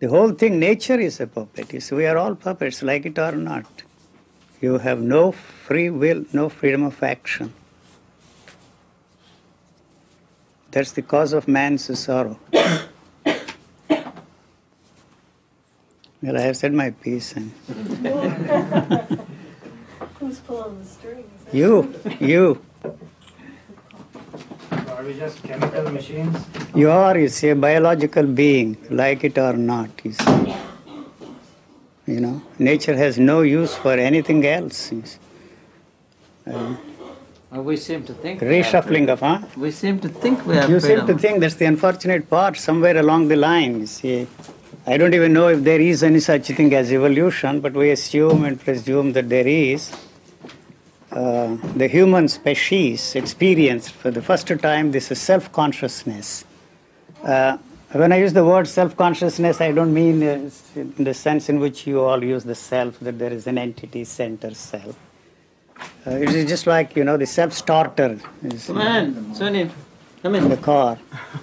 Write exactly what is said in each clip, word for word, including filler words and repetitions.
The whole thing, nature is a puppet. You see, we are all puppets, like it or not. You have no free will, no freedom of action. That's the cause of man's sorrow. Well, I have said my piece. And who's pulling the strings? You, you. Are we just chemical machines? You are, you see, a biological being, like it or not, you see. You know, nature has no use for anything else. You see. Um, Well, we seem to think reshuffling of, huh? We seem to think we have You freedom. seem to think that's the unfortunate part somewhere along the line, you see. I don't even know if there is any such thing as evolution, but we assume and presume that there is. Uh, the human species experienced for the first time this is self-consciousness. Uh, when I use the word self-consciousness, I don't mean uh, in the sense in which you all use the self, that there is an entity, center, self. Uh, it is just like, you know, the self-starter is Come on, Sunny, come in. in the car.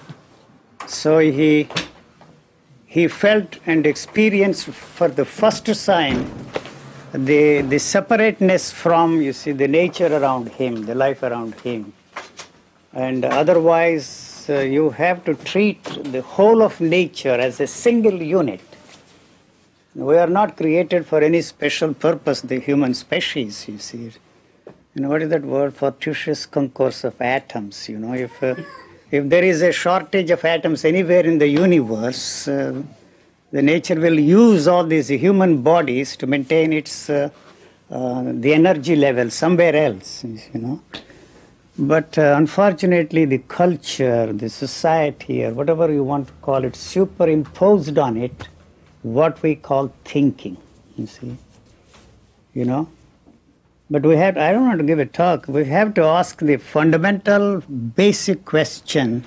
So he he felt and experienced for the first time the the separateness from, you see, the nature around him, the life around him. And otherwise, uh, you have to treat the whole of nature as a single unit. We are not created for any special purpose, the human species, you see. You know, what is that word? Fortuitous concourse of atoms, you know. If, uh, if there is a shortage of atoms anywhere in the universe, uh, the nature will use all these human bodies to maintain its, uh, uh, the energy level somewhere else, you know. But uh, unfortunately, the culture, the society, or whatever you want to call it, superimposed on it what we call thinking, you see, you know. But we have, I don't want to give a talk, we have to ask the fundamental basic question,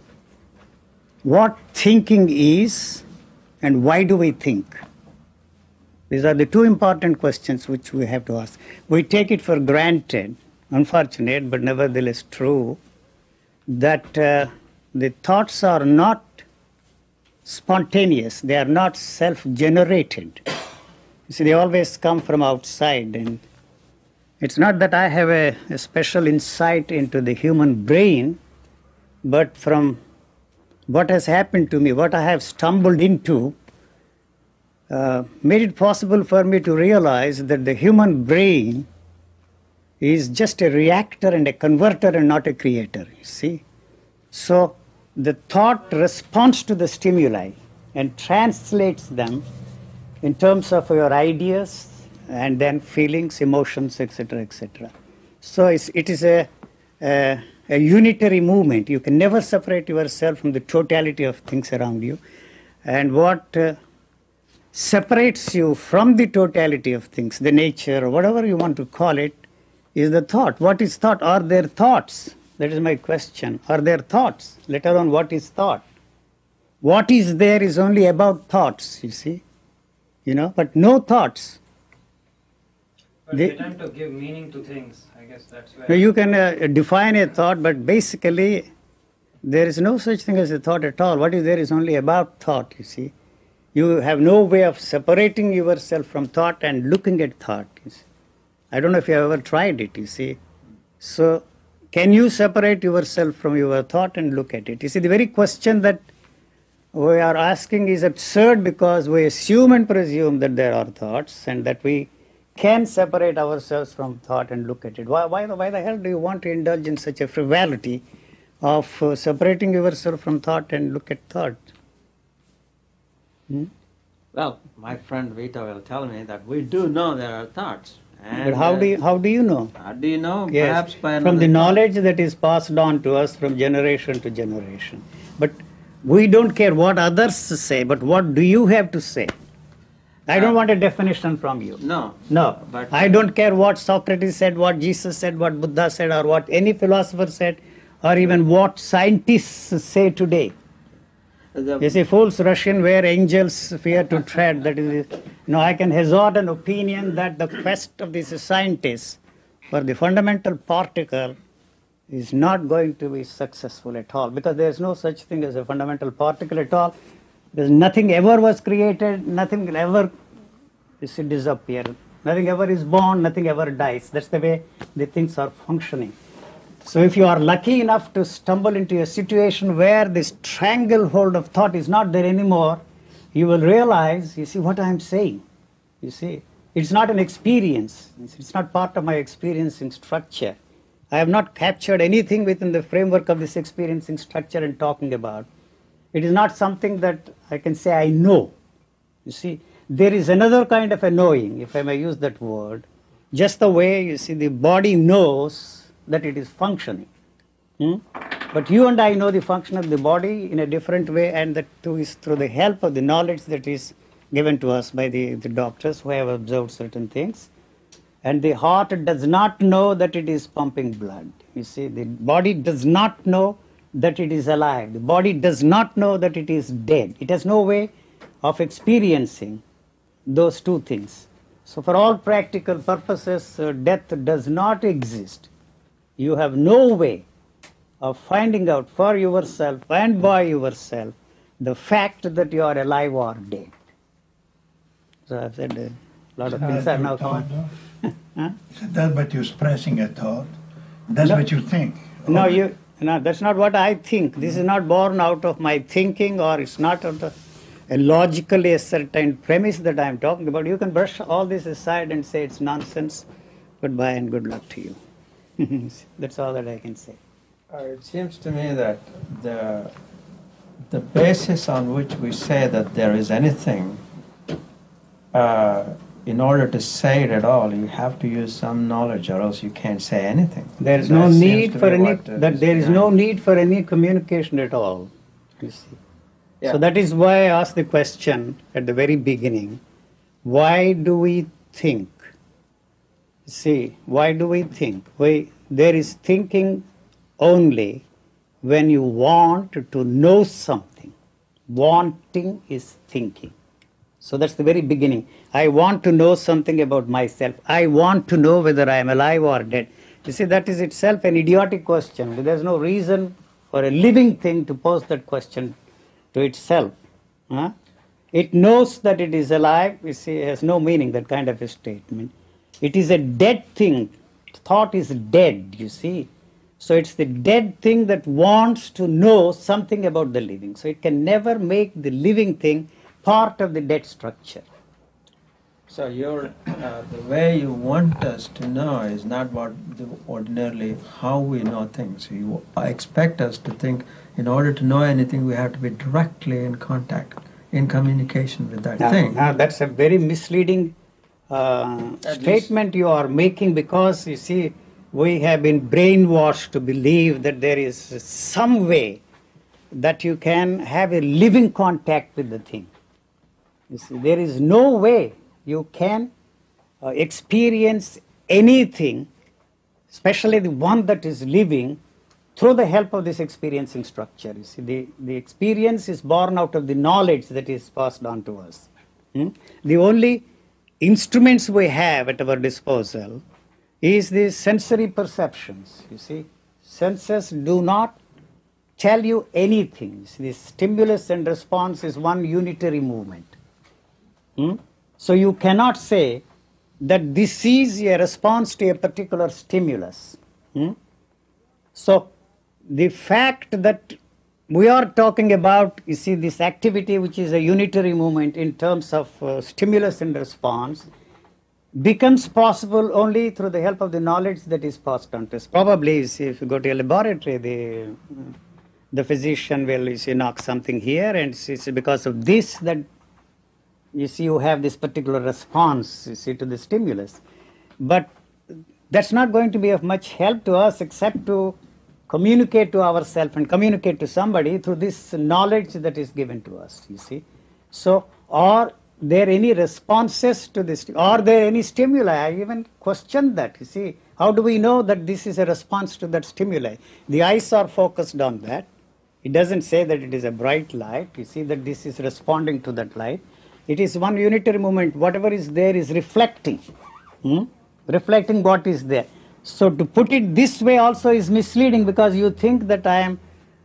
what thinking is and why do we think? These are the two important questions which we have to ask. We take it for granted, unfortunate but nevertheless true, that uh, the thoughts are not spontaneous, they are not self-generated. You see, they always come from outside, and it's not that I have a, a special insight into the human brain, but from what has happened to me, what I have stumbled into, uh, made it possible for me to realize that the human brain is just a reactor and a converter and not a creator, you see. So the thought responds to the stimuli and translates them in terms of your ideas and then feelings, emotions, et cetera, et cetera. So it's, it is a, a, a unitary movement. You can never separate yourself from the totality of things around you. And what uh, separates you from the totality of things, the nature, or whatever you want to call it, is the thought. What is thought? Are there thoughts? That is my question. Are there thoughts? Let alone what is thought? What is there is only about thoughts, you see. You know, but no thoughts. But They, we tend to give meaning to things. I guess that's where... now you can uh, define a thought, but basically there is no such thing as a thought at all. What is there is only about thought, you see. You have no way of separating yourself from thought and looking at thought, you see. I don't know if you have ever tried it, you see. So, can you separate yourself from your thought and look at it? You see, the very question that we are asking is absurd because we assume and presume that there are thoughts and that we can separate ourselves from thought and look at it. Why, why, the, why the hell do you want to indulge in such a frivolity of uh, separating yourself from thought and look at thought? Hmm? Well, my friend Vita will tell me that we do know there are thoughts. And, But how do you, how do you know? How do you know? Yes, Perhaps by from the another knowledge that is passed on to us from generation to generation. But we don't care what others say, but what do you have to say? I don't Uh, want a definition from you. No. No, But I don't care what Socrates said, what Jesus said, what Buddha said, or what any philosopher said, or even what scientists say today. The, You see, fools rush in where angels fear to tread. That is, you know, I can hazard an opinion that the quest of these scientists for the fundamental particle is not going to be successful at all, because there is no such thing as a fundamental particle at all. Because nothing ever was created, nothing will ever you see, disappear. Nothing ever is born, nothing ever dies. That's the way the things are functioning. So if you are lucky enough to stumble into a situation where this stranglehold of thought is not there anymore, you will realize, you see what I am saying. You see, it's not an experience. It's not part of my experiencing structure. I have not captured anything within the framework of this experiencing structure and talking about. It is not something that I can say I know. You see, there is another kind of a knowing, if I may use that word, just the way, you see, the body knows that it is functioning. Hmm? But you and I know the function of the body in a different way, and that too is through the help of the knowledge that is given to us by the, the doctors who have observed certain things. And the heart does not know that it is pumping blood. You see, the body does not know that it is alive. The body does not know that it is dead. It has no way of experiencing those two things. So for all practical purposes, uh, death does not exist. You have no way of finding out for yourself and by yourself the fact that you are alive or dead. So I've said a lot of things are now common. Huh? So that's what you're expressing a thought. That's No. what you think. No, you, no, that's not what I think. This is not born out of my thinking, or it's not out of a logically ascertained premise that I'm talking about. You can brush all this aside and say it's nonsense. Goodbye and good luck to you. That's all that I can say. Uh, it seems to me that the the basis on which we say that there is anything, uh, in order to say it at all, you have to use some knowledge, or else you can't say anything. There is That no seems need to for be any what, uh, that there is no behind. need for any communication at all. You see. Yeah. So that is why I asked the question at the very beginning: why do we think? See, why do we think? We, there is thinking only when you want to know something. Wanting is thinking. So that's the very beginning. I want to know something about myself. I want to know whether I am alive or dead. You see, that is itself an idiotic question. There's no reason for a living thing to pose that question to itself. Huh? It knows that it is alive. You see, it has no meaning, that kind of a statement. It is a dead thing. Thought is dead, you see. So it's the dead thing that wants to know something about the living. So it can never make the living thing part of the dead structure. So you're, uh, the way you want us to know is not what the ordinarily how we know things. You expect us to think in order to know anything we have to be directly in contact, in communication with that Now, thing. now that's a very misleading uh, At statement you are making, because you see, we have been brainwashed to believe that there is some way that you can have a living contact with the thing. You see, there is no way you can uh, experience anything, especially the one that is living, through the help of this experiencing structure. You see, the, the experience is born out of the knowledge that is passed on to us. Hmm? The only instruments we have at our disposal is the sensory perceptions. You see, senses do not tell you anything. The stimulus and response is one unitary movement. Hmm? So you cannot say that this is a response to a particular stimulus. Hmm? So the fact that we are talking about, you see, this activity which is a unitary movement in terms of uh, stimulus and response becomes possible only through the help of the knowledge that is passed on to us. Probably, you see, if you go to a laboratory, the the physician will, you see, knock something here, and it's because of this that you see you have this particular response, you see, to the stimulus. But that's not going to be of much help to us except to communicate to ourselves and communicate to somebody through this knowledge that is given to us, you see. So, are there any responses to this? Are there any stimuli? I even question that, you see. How do we know that this is a response to that stimuli? The eyes are focused on that. It doesn't say that it is a bright light. You see that this is responding to that light. It is one unitary movement. Whatever is there is reflecting. Hmm? Reflecting what is there. So to put it this way also is misleading, because you think that I am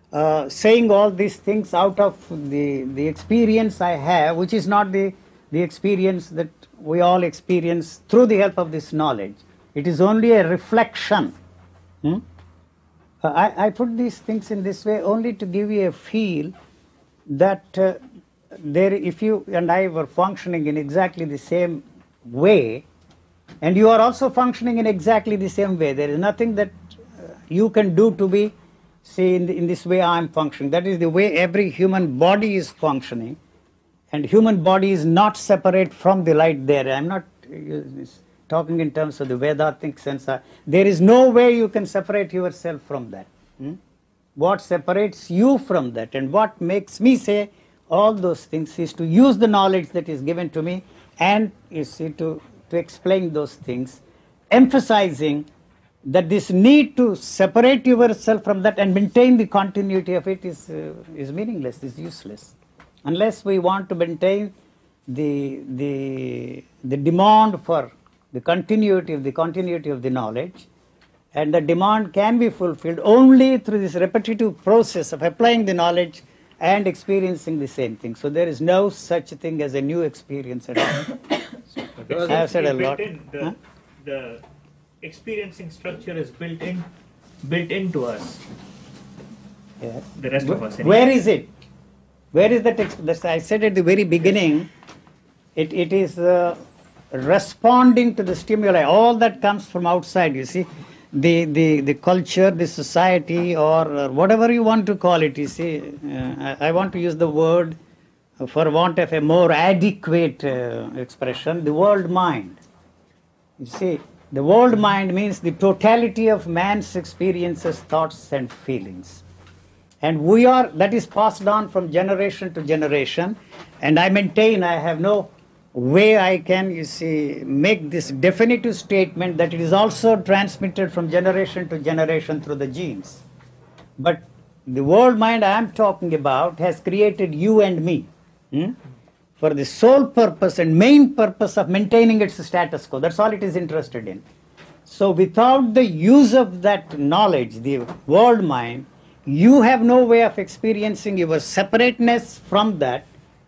uh, saying all these things out of the, the experience I have, which is not the, the experience that we all experience through the help of this knowledge. It is only a reflection. Hmm? Uh, I, I put these things in this way only to give you a feel that uh, there, if you and I were functioning in exactly the same way, and you are also functioning in exactly the same way, there is nothing that uh, you can do to be, say, in, the, in this way I am functioning. That is the way every human body is functioning, and human body is not separate from the light there. I am not uh, talking in terms of the Vedantic sense. Uh, there is no way you can separate yourself from that. Hmm? What separates you from that and what makes me say all those things is to use the knowledge that is given to me and, you see, to, to explain those things, emphasizing that this need to separate yourself from that and maintain the continuity of it is, uh, is meaningless, is useless. Unless we want to maintain the, the, the demand for the continuity of the continuity of the knowledge, and the demand can be fulfilled only through this repetitive process of applying the knowledge and experiencing the same thing. So there is no such thing as a new experience at all. I have said a lot. In, the, huh? the experiencing structure is built in, built into us. Yes. The rest of us. Anyway. Where is it? Where is that? Exp- I said at the very beginning, it, it is uh, responding to the stimuli. All that comes from outside, you see. The, the, the culture, the society, or uh, whatever you want to call it, you see. Uh, I, I want to use the word, uh, for want of a more adequate uh, expression, the world mind. You see, the world mind means the totality of man's experiences, thoughts, and feelings. And we are, that is passed on from generation to generation. And I maintain, I have no way I can, you see, make this definitive statement that it is also transmitted from generation to generation through the genes. But the world mind I am talking about has created you and me hmm, for the sole purpose and main purpose of maintaining its status quo. That's all it is interested in. So without the use of that knowledge, the world mind, you have no way of experiencing your separateness from that.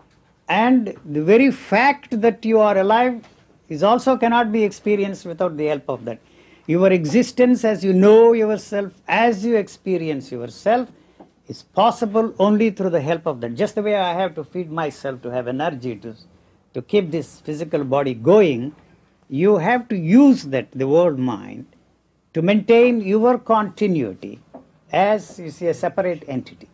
And the very fact that you are alive is also cannot be experienced without the help of that. Your existence as you know yourself, as you experience yourself, is possible only through the help of that. Just the way I have to feed myself to have energy to, to keep this physical body going, you have to use that, the world mind, to maintain your continuity as, you see, a separate entity.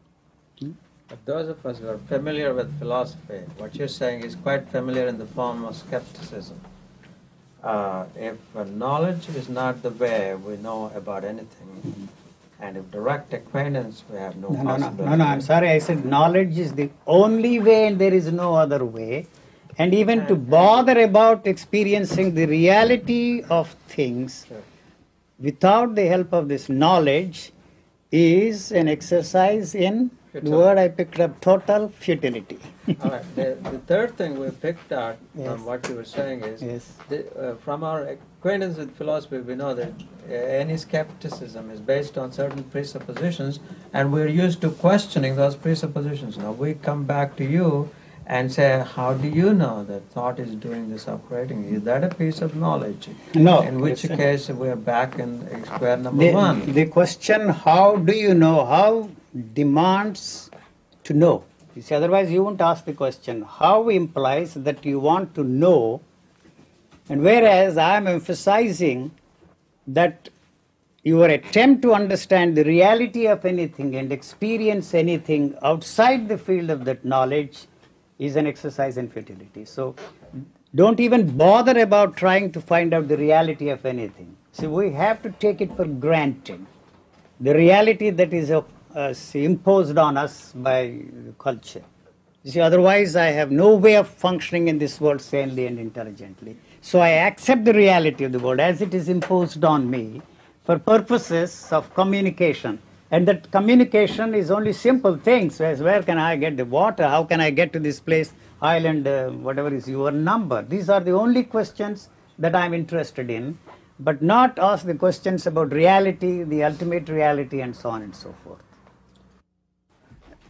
But those of us who are familiar with philosophy, what you're saying is quite familiar in the form of skepticism. Uh, if uh, knowledge is not the way we know about anything, and if direct acquaintance we have no, No, no, no, possibility. no, no, I'm sorry, I said knowledge is the only way and there is no other way. And even to bother about experiencing the reality of things Sure. without the help of this knowledge is an exercise in, the Futility. word I picked up, total futility. All right. The, the third thing we picked out Yes. from what you were saying is, Yes. the, uh, from our acquaintance with philosophy, we know that uh, any skepticism is based on certain presuppositions, and we're used to questioning those presuppositions. Now we come back to you and say, how do you know that thought is doing this operating? Is that a piece of knowledge? No. In which listen. case we're back in square number The, one. the question, how do you know, how demands to know. You see, otherwise you won't ask the question. How implies that you want to know, and whereas I am emphasizing that your attempt to understand the reality of anything and experience anything outside the field of that knowledge is an exercise in futility. So don't even bother about trying to find out the reality of anything. See, we have to take it for granted. The reality that is uh, uh, imposed on us by culture. You see, otherwise I have no way of functioning in this world sanely and intelligently. So I accept the reality of the world as it is imposed on me for purposes of communication. And that communication is only simple things, as where can I get the water, how can I get to this place, island, uh, whatever is your number. These are the only questions that I'm interested in, but not ask the questions about reality, the ultimate reality, and so on and so forth.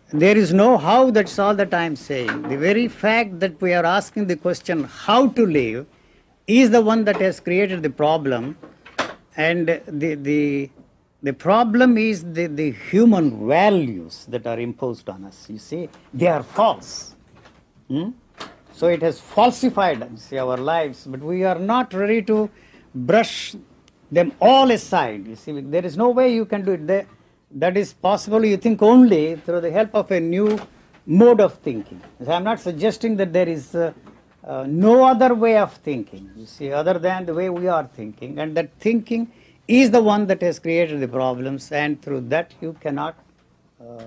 there is no how, that's all that I am saying. The very fact that we are asking the question how to live is the one that has created the problem. And the, the, the problem is the, the human values that are imposed on us. You see, they are false. Hmm? So it has falsified, you see, our lives, but we are not ready to brush them all aside. You see, there is no way you can do it. There, that is possible, you think, only through the help of a new mode of thinking. So I'm not suggesting that there is uh, uh, no other way of thinking, you see, other than the way we are thinking. And that thinking is the one that has created the problems, and through that you cannot uh,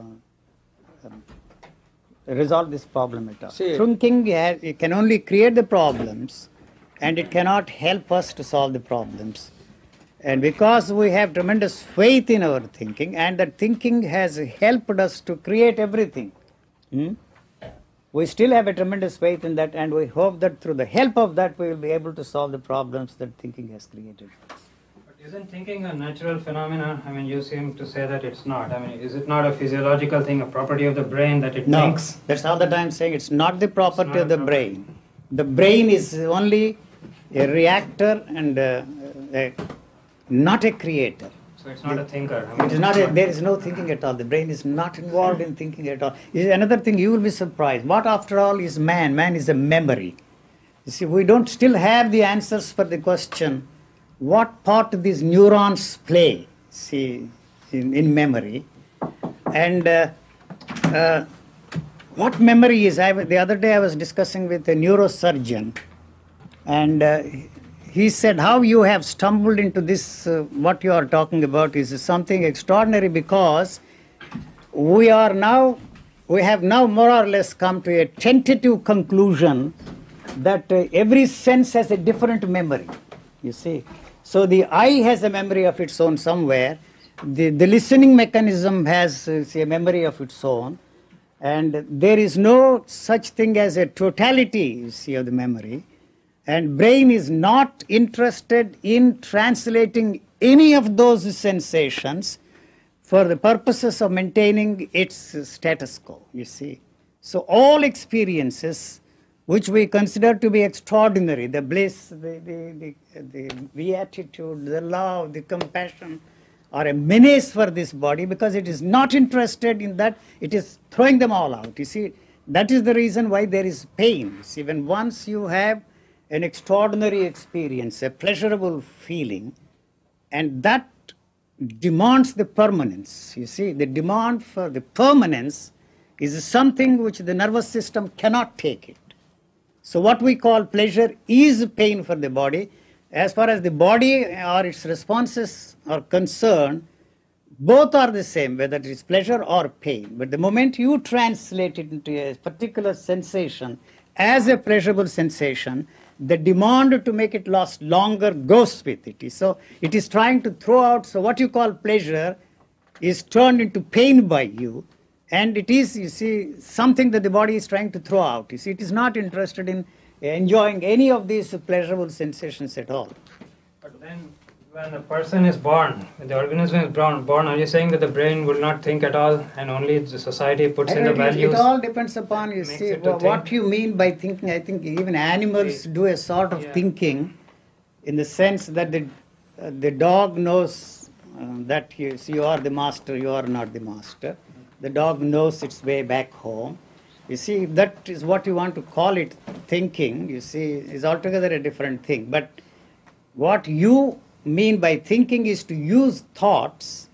um, resolve this problem at all. See, thinking has, it can only create the problems, and it cannot help us to solve the problems. And because we have tremendous faith in our thinking, and that thinking has helped us to create everything, hmm? we still have a tremendous faith in that, and we hope that through the help of that we will be able to solve the problems that thinking has created. But isn't thinking a natural phenomenon? I mean, you seem to say that it's not. I mean, is it not a physiological thing, a property of the brain that it No, thinks? that's all that I'm saying. It's not the property not of the a property. brain. The brain is only a reactor and uh, a, not a creator. So it's not a thinker. I mean, It is not. A, there is no thinking at all. The brain is not involved in thinking at all. Is another thing you will be surprised. What, after all, is man? Man is a memory. You see, we don't still have the answers for the question, what part these neurons play, see, in, in memory, and uh, uh, what memory is. I, the other day I was discussing with a neurosurgeon, and uh, he said, how you have stumbled into this, uh, what you are talking about is something extraordinary, because we are now, we have now more or less come to a tentative conclusion that uh, every sense has a different memory, you see. So the eye has a memory of its own somewhere, the, the listening mechanism has uh, say, a memory of its own, and there is no such thing as a totality, you see, of the memory. And brain is not interested in translating any of those sensations for the purposes of maintaining its status quo, you see. So all experiences which we consider to be extraordinary, the bliss, the, the, the, the beatitude, the love, the compassion, are a menace for this body because it is not interested in that, it is throwing them all out. You see, that is the reason why there is pain. See, when once you have an extraordinary experience, a pleasurable feeling, and that demands the permanence. You see, the demand for the permanence is something which the nervous system cannot take it. So what we call pleasure is pain for the body. As far as the body or its responses are concerned, both are the same, whether it is pleasure or pain. But the moment you translate it into a particular sensation as a pleasurable sensation, the demand to make it last longer goes with it. So it is trying to throw out, so what you call pleasure is turned into pain by you, and it is, you see, something that the body is trying to throw out. You see, it is not interested in enjoying any of these pleasurable sensations at all. But then when the person is born, when the organism is born, born, are you saying that the brain will not think at all and only the society puts in the It, values? it all depends upon, you Makes see, it to wha- what think. you mean by thinking. I think even animals See, do a sort of yeah. thinking, in the sense that the, uh, the dog knows uh, that you, see, you are the master, you are not the master. The dog knows its way back home. You see, if that is what you want to call it, thinking, you see, is altogether a different thing. But what you mean by thinking is to use thoughts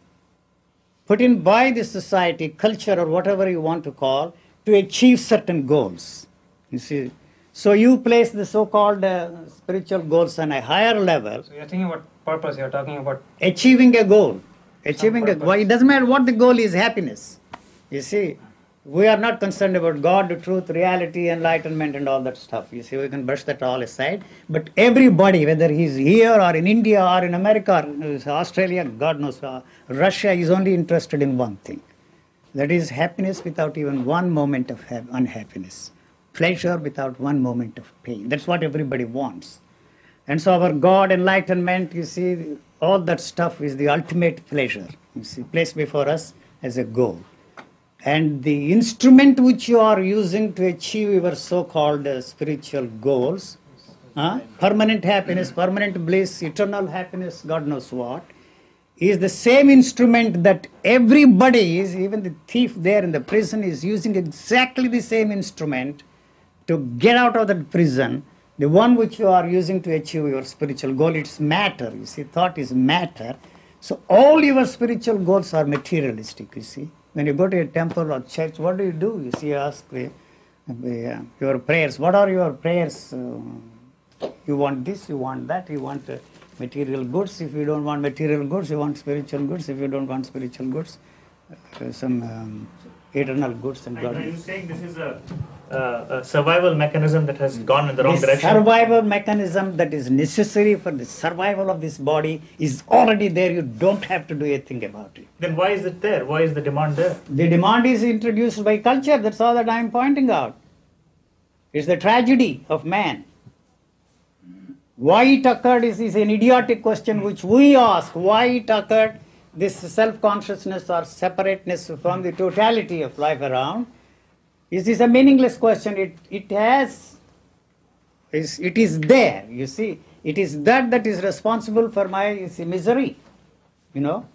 put in by the society, culture, or whatever you want to call, to achieve certain goals. You see, so you place the so-called uh, spiritual goals on a higher level, So you're thinking about purpose, you're talking about achieving a goal. Achieving a purpose. goal. It doesn't matter what the goal is, happiness. You see, we are not concerned about God, truth, reality, enlightenment, and all that stuff. You see, we can brush that all aside. But everybody, whether he's here or in India or in America or Australia, God knows, uh, Russia, is only interested in one thing. That is happiness without even one moment of ha- unhappiness. Pleasure without one moment of pain. That's what everybody wants. And so our God, enlightenment, you see, all that stuff is the ultimate pleasure, you see, placed before us as a goal. And the instrument which you are using to achieve your so-called uh, spiritual goals, uh, permanent happiness, permanent bliss, eternal happiness, God knows what, is the same instrument that everybody is, even the thief there in the prison is using exactly the same instrument to get out of that prison. The one which you are using to achieve your spiritual goal, it's matter. You see, thought is matter. So all your spiritual goals are materialistic, you see. When you go to a temple or church, what do you do? You see, you ask uh, uh, your prayers. What are your prayers? Uh, you want this, you want that, you want uh, material goods. If you don't want material goods, you want spiritual goods. If you don't want spiritual goods, uh, some um, eternal goods and Are God. you saying this is a, uh, a survival mechanism that has gone in the wrong The direction? survival mechanism that is necessary for the survival of this body is already there. You don't have to do a thing about it. Then why is it there? Why is the demand there? The demand is introduced by culture. That's all that I am pointing out. It's the tragedy of man. Why it occurred is, is an idiotic question which we ask. Why it occurred, this self-consciousness or separateness from the totality of life around, is this a meaningless question. It, it has, is, it is there, you see. It is that that is responsible for my you see, misery, you know.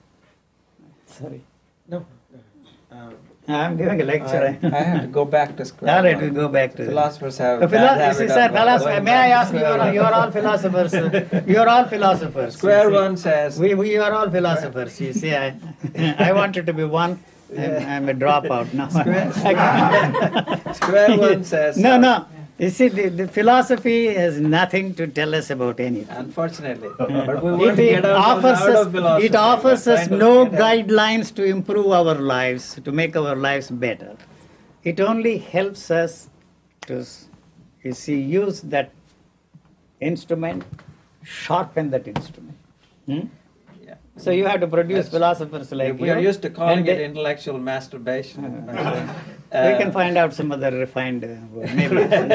Sorry. No. Uh, I'm giving a lecture. I, I have to go back to square All right, one. we go back to Philosophers have Uh, a philo- bad you habit see, of sir, going philosopher, may back I to ask you, square are, one. you are all philosophers. uh, you are all philosophers. you Square see. one says, We, we are all philosophers, you see. I, I wanted to be one. I'm, I'm a dropout now. Square- Square one says No, so. no. You see, the, the philosophy has nothing to tell us about anything. Unfortunately. But we want It, to it get out, offers out of us, philosophy. it offers We're us trying to no get out. guidelines to improve our lives, to make our lives better. It only helps us to, you see, use that instrument, sharpen that instrument. Hmm? Yeah. So you have to produce That's- philosophers like We you. are used to calling and it they- intellectual masturbation. we can find out some other refined uh, word, maybe.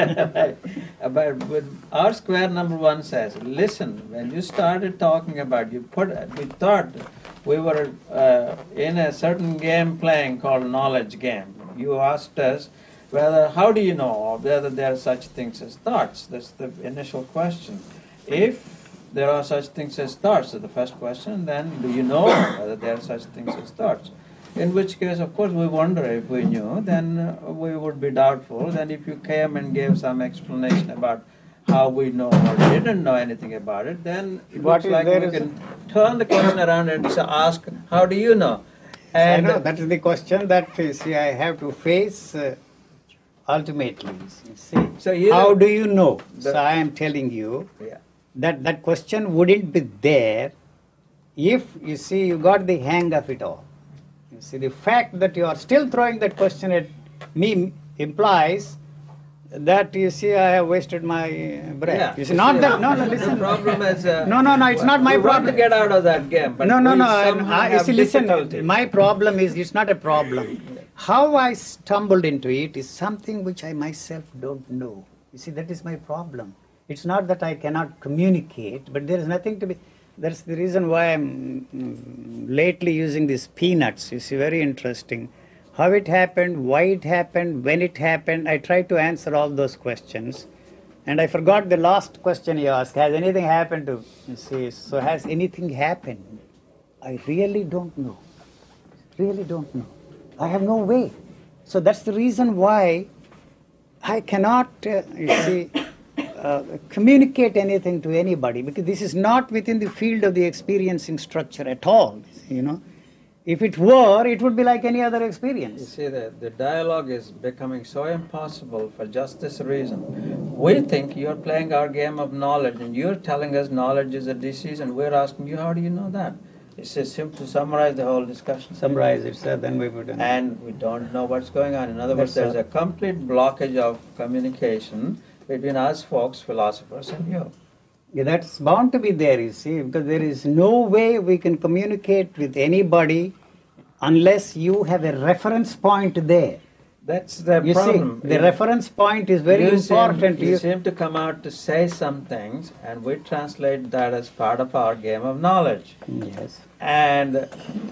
Uh, But with our square number one says, listen, when you started talking about, you put, we thought we were uh, in a certain game playing called knowledge game. You asked us whether, how do you know whether there are such things as thoughts? That's the initial question. If there are such things as thoughts, is the first question, then do you know whether there are such things as thoughts? In which case, of course, we wonder if we knew, then uh, we would be doubtful. Then if you came and gave some explanation about how we know or didn't know anything about it, then it What looks is like there we is- can turn the question around and s- ask, how do you know? I And know, that is the question that you see, I have to face uh, ultimately. You see, So you- how do you know? The- so I am telling you yeah. that that question wouldn't be there if, you see, you got the hang of it all. You see, the fact that you are still throwing that question at me implies that, you see, I have wasted my uh, breath. Yeah. You see, not that, no, no, The listen. problem is, uh, No, no, no, it's not my we want to problem. get out of that game, but no, no, we no. I'm- somehow I, you have see, listen, difficulty. my problem is, it's not a problem. How I stumbled into it is something which I myself don't know. You see, that is my problem. It's not that I cannot communicate, but there is nothing to be. That's the reason why I'm mm, lately using these peanuts. You see, very interesting. How it happened, why it happened, when it happened. I tried to answer all those questions. And I forgot the last question you asked. Has anything happened to, you see, so has anything happened? I really don't know. Really don't know. I have no way. So that's the reason why I cannot, uh, you see, uh, communicate anything to anybody, because this is not within the field of the experiencing structure at all, you know. If it were, it would be like any other You experience. see, the, the dialogue is becoming so impossible for just this reason. We think you're playing our game of knowledge, and you're telling us knowledge is a disease, and we're asking you, how do you know that? It's just simple to summarize the whole discussion. Summarize it, sir, then we would. uh, And we don't know what's going on. In other words, That's there's a complete blockage of communication between us folks, philosophers, and you. Yeah, that's bound to be there, you see, because there is no way we can communicate with anybody unless you have a reference point there. That's the You problem. see, the reference point is very you important. Seem, you You- seem to come out to say some things, and we translate that as part of our game of knowledge. Yes. And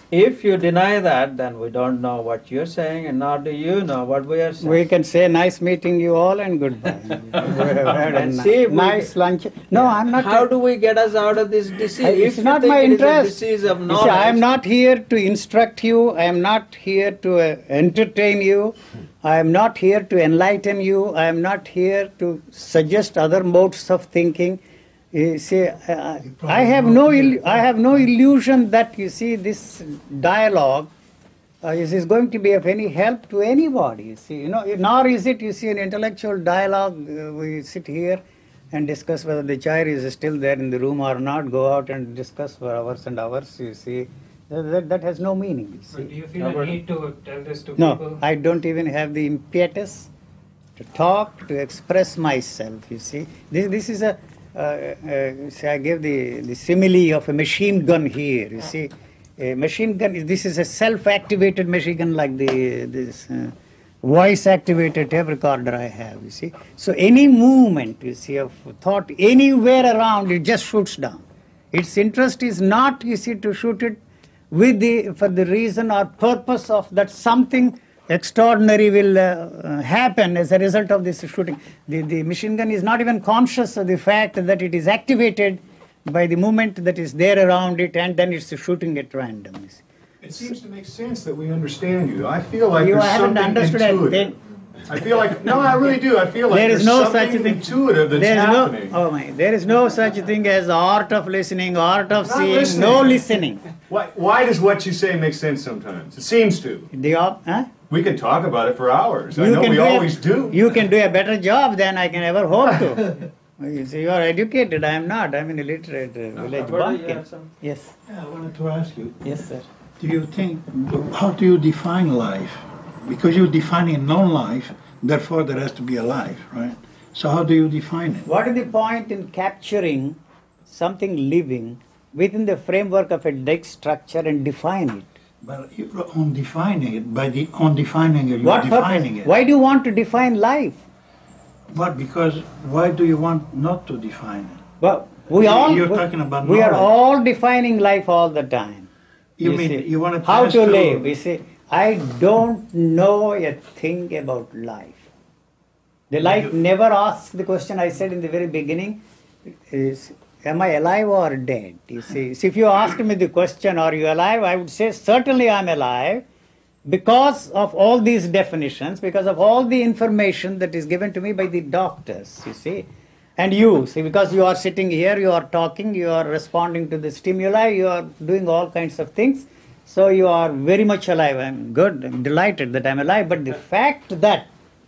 if you deny that, then we don't know what you're saying, and nor do you know what we are saying. We can say nice meeting you all and goodbye. We have had a And ni- see if we nice lunch. No, I'm not. How do we get us out of this disease? I- If It's you not think my it is a interest. disease of You knowledge, see, I am not here to instruct you. I am not here to uh, entertain you. I am not here to enlighten you. I am not here to suggest other modes of thinking. You see, uh, I have no, il- I have no illusion that you see this dialogue uh, is, is going to be of any help to anybody. You see, you know, nor is it you see an intellectual dialogue. Uh, we sit here and discuss whether the chair is still there in the room or not. Go out and discuss for hours and hours. You see, that, that has no meaning. You see. But do you feel No, a but- need to tell this to No, people? I don't even have the impetus to talk, to express myself, you see. This, this is a, uh, uh, see, I gave the, the simile of a machine gun here, you see. A machine gun, is- this is a self-activated machine gun like the this uh, voice-activated tape recorder I have, you see. So any movement, you see, of thought anywhere around, it just shoots down. Its interest is not, you see, to shoot it with the, for the reason or purpose of that something extraordinary will uh, uh, happen as a result of this shooting. The, the machine gun is not even conscious of the fact that it is activated by the movement that is there around it, and then it's shooting at random. you see. It seems to make sense that we understand you. I feel like You there's haven't something understood intuitive. anything. I feel like, no, I really do. I feel like There there's is no something such thing. intuitive that's there is happening. no, oh my, there is no such thing as art of listening, art of Not seeing, listening. no listening. Why, why does what you say make sense sometimes? It seems to. The op, huh? We can talk about it for hours. I You know can we do a- always do. You can do a better job than I can ever hope to. You see, you are educated. I am not. I am an illiterate uh, village Roberto, you bumpkin. have some- Yes, Yeah, I wanted to ask you, yes, sir. do you think, how do you define life? Because you're defining non-life, therefore there has to be a life, right? So how do you define it? What is the point in capturing something living within the framework of a deck structure and define it? But you're on defining it, by the, on defining it, you're What defining purpose? it. Why do you want to define life? What, because, why do you want not to define it? Well, we You- all you're we- talking about we are knowledge. all defining life all the time. You mean, see. you want to How pass to through- live? You see, I don't know a thing about life. The life never asks the question I said in the very beginning is, am I alive or dead? You see, so if you asked me the question, are you alive? I would say, certainly I'm alive because of all these definitions, because of all the information that is given to me by the doctors, you see. And you, see, because you are sitting here, you are talking, you are responding to the stimuli, you are doing all kinds of things. So you are very much alive. I'm good, I'm delighted that I'm alive. But the fact that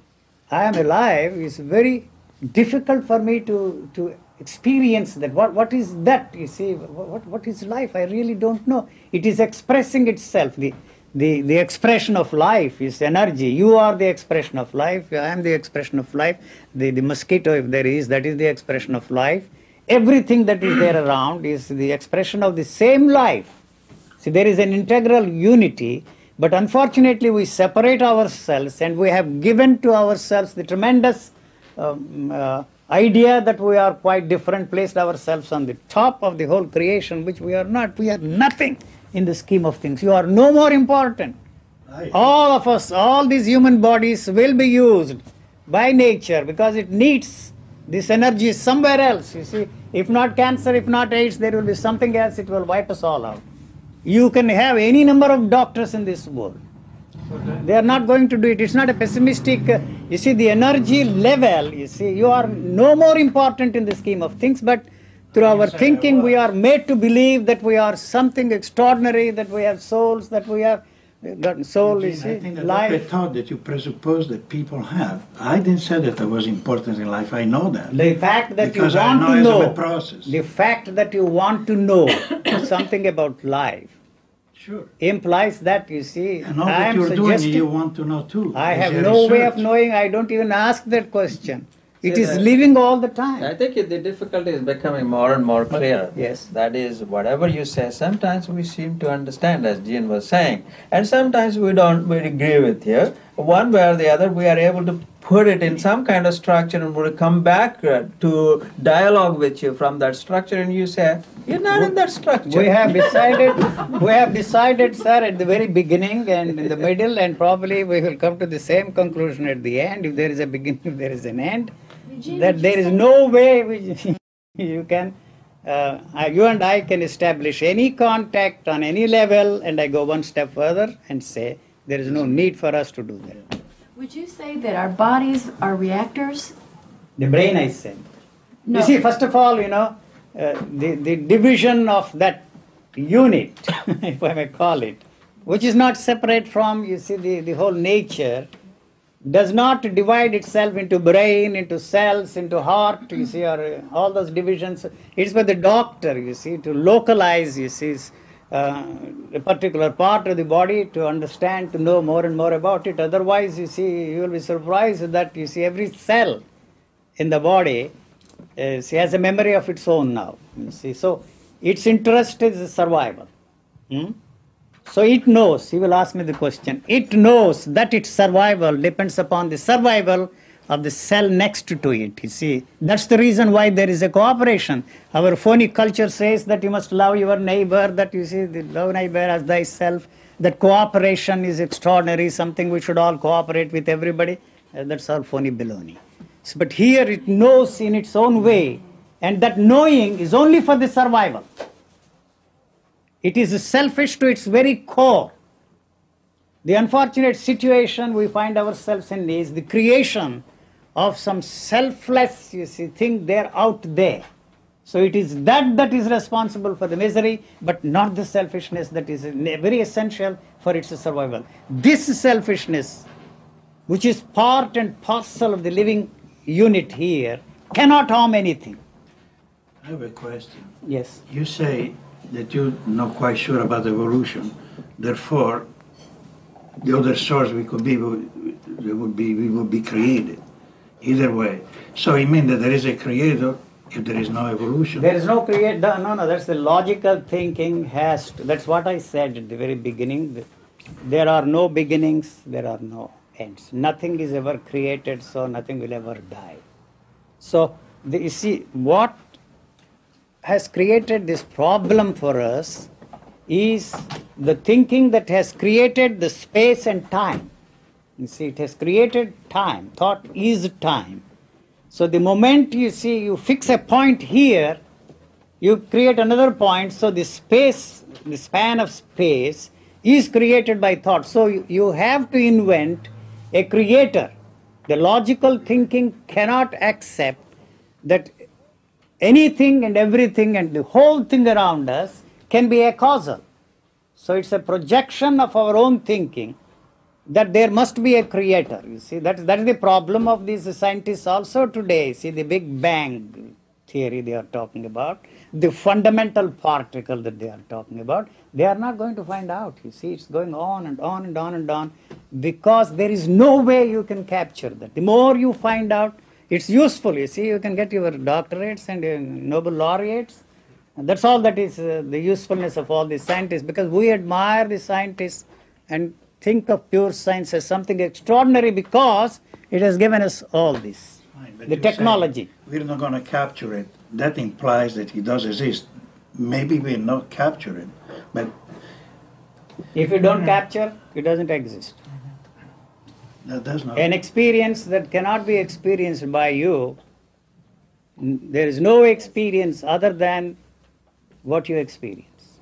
I am alive is very difficult for me to, to experience that. What, what is that? You see, what, what is life? I really don't know. It is expressing itself. The, the, the expression of life is energy. You are the expression of life. I am the expression of life. The, the mosquito, if there is, that is the expression of life. Everything that is there around is the expression of the same life. See, there is an integral unity, but unfortunately we separate ourselves and we have given to ourselves the tremendous um, uh, idea that we are quite different, placed ourselves on the top of the whole creation, which we are not. We are nothing in the scheme of things. You are no more important. All of us, all these human bodies will be used by nature because it needs this energy somewhere else. You see, if not cancer, if not AIDS, there will be something else. It will wipe us all out. You can have any number of doctors in this world. They are not going to do it. It's not a pessimistic, uh, you see, the energy level, you see, you are no more important in the scheme of things, but through our thinking, we are made to believe that we are something extraordinary, that we have souls, that we have got soul, you Eugene, see, I think that life. that's the thought that you presuppose that people have. I didn't say that I was important in life. I know that. The fact that Because you I want know to it's know, a process. the fact that you want to know something about life Sure. implies that, you see, And all I that am you're doing, suggesting, you want to know too. I It's have a no way of research. knowing, I don't even ask that question. It See, is that- living all the I time. think the difficulty is becoming more and more clear. Yes. That is, whatever you say, sometimes we seem to understand, as Jean was saying, and sometimes we don't, we agree with you. one way or the other, we are able to put it in some kind of structure and we'll come back uh, to dialogue with you from that structure, and you say, you're not in that structure. We have decided, we have decided, sir, at the very beginning and in the middle, and probably we will come to the same conclusion at the end, if there is a beginning, if there is an end, Eugene, that would there you is say- no way which you can, uh, you and I can establish any contact on any level, and I go one step further and say, there is no need for us to do that. Would you say that our bodies are reactors? The brain, I said. No. You see, first of all, you know, uh, the, the division of that unit, if I may call it, which is not separate from, you see, the, the whole nature, does not divide itself into brain, into cells, into heart, you see, or uh, all those divisions. It's for the doctor, you see, to localize, you see, uh, a particular part of the body, to understand, to know more and more about it. Otherwise, you see, you will be surprised that, you see, every cell in the body uh, see, has a memory of its own now. You see, so its interest is survival. Hmm? So it knows, he will ask me the question, it knows that its survival depends upon the survival of the cell next to it. You see, that's the reason why there is a cooperation. Our phony culture says that you must love your neighbor, that you see, the love neighbor as thyself, that cooperation is extraordinary, something we should all cooperate with everybody. Uh, that's all phony baloney. So, but here it knows in its own way, and that knowing is only for the survival. It is selfish to its very core. The unfortunate situation we find ourselves in is the creation of some selfless, you see, thing there out there. So it is that that is responsible for the misery, but not the selfishness that is very essential for its survival. This selfishness, which is part and parcel of the living unit here, cannot harm anything. I have a question. Yes. You say that you're not quite sure about evolution, therefore the other source we could be would, would be we would be created. Either way. So it means that there is a creator if there is no evolution. There is no create. No, no, that's the logical thinking has to. That's what I said at the very beginning. There are no beginnings, there are no ends. Nothing is ever created, so nothing will ever die. So, the, you see, what has created this problem for us is the thinking that has created the space and time. You see, it has created time. Thought is time. So the moment you see, you fix a point here, you create another point, so the space, the span of space is created by thought. So you, you have to invent a creator. The logical thinking cannot accept that anything and everything and the whole thing around us can be a causal. So it's a projection of our own thinking that there must be a creator. You see, that, that is the problem of these scientists also today. See, the Big Bang theory they are talking about, the fundamental particle that they are talking about, they are not going to find out. You see, it's going on and on and on and on because there is no way you can capture that. The more you find out, it's useful. You see, you can get your doctorates and your Nobel laureates. And that's all that is uh, the usefulness of all these scientists, because we admire the scientists and think of pure science as something extraordinary because it has given us all this, Fine, but the you're technology. saying we're not going to capture it. That implies that it does exist. Maybe we're not capturing, but If you don't capture, it doesn't exist. that does not. An experience that cannot be experienced by you, n- there is no experience other than what you experience.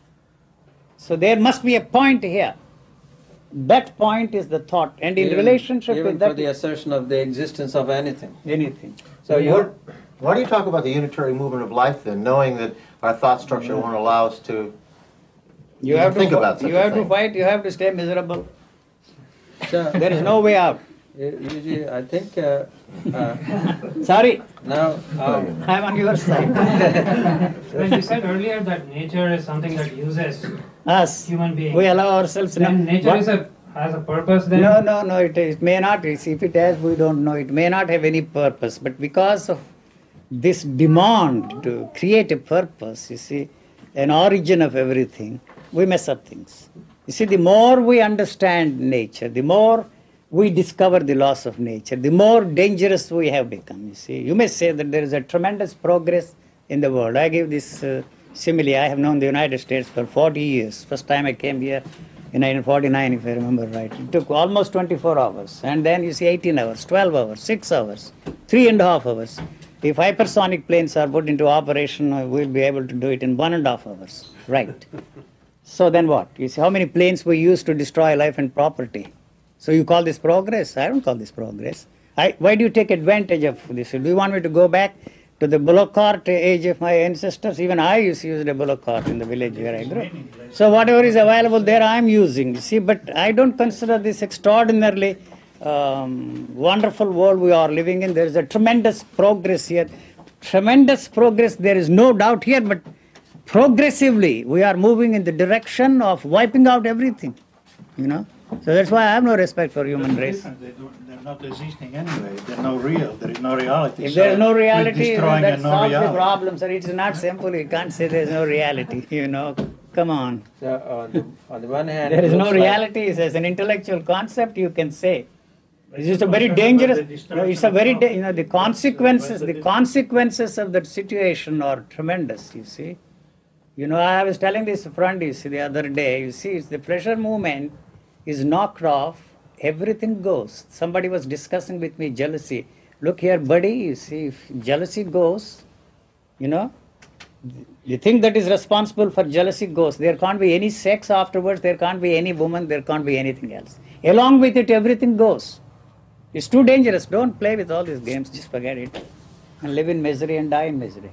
So there must be a point here. That point is the thought, and in Even- relationship even with that, for the assertion of the existence of anything. anything. So you What, why do you talk about the unitary movement of life then, knowing that our thought structure won't allow us to You even have to think fi- about such you a have to thing? fight. You have to stay miserable. so, There is no way out. you- you- I think uh, uh, Sorry, now uh, I'm on your side. When you said earlier that nature is something that uses Us, human beings, we allow ourselves. then no- nature what? is a, has a purpose then? No, no, no. It, it may not. If it has, we don't know. It may not have any purpose. But because of this demand to create a purpose, you see, an origin of everything, we mess up things. You see, the more we understand nature, the more we discover the laws of nature, the more dangerous we have become. You see, you may say that there is a tremendous progress in the world. I give this uh, simile. I have known the United States for forty years. First time I came here in nineteen forty-nine, if I remember right. It took almost twenty-four hours. And then you see eighteen hours, twelve hours, six hours, three and a half hours. If hypersonic planes are put into operation, we'll be able to do it in one and a half hours. Right. So then what? You see how many planes we use to destroy life and property. So you call this progress? I don't call this progress. I, why do you take advantage of this? Do you want me to go back to the bullock cart age of my ancestors? Even I used to use the bullock cart in the village where I grew up. So whatever is available there, I'm using. You see, but I don't consider this extraordinarily um, wonderful world we are living in. There is a tremendous progress here. Tremendous progress, there is no doubt here, but progressively we are moving in the direction of wiping out everything, you know. So that's why I have no respect for human race. They don't, they're not existing anyway. They're not real. There is no reality. If So there is no we're reality, destroying that a no solves the reality. problem, sir. It is not simple. You can't say there is no reality, you know. Come on. So on the, on the one hand, There it is no looks like- reality. As an intellectual concept, you can say. It's just a very dangerous, no, it's a very, da- you know, the consequences, the consequences of that situation are tremendous, you see. You know, I was telling this friend, you see, the other day, you see, it's the pressure movement is knocked off, everything goes. Somebody was discussing with me jealousy. Look here, buddy, you see, if jealousy goes, you know, the thing that is responsible for jealousy goes. There can't be any sex afterwards, there can't be any woman, there can't be anything else. Along with it, everything goes. It's too dangerous. Don't play with all these games, just forget it. And live in misery and die in misery.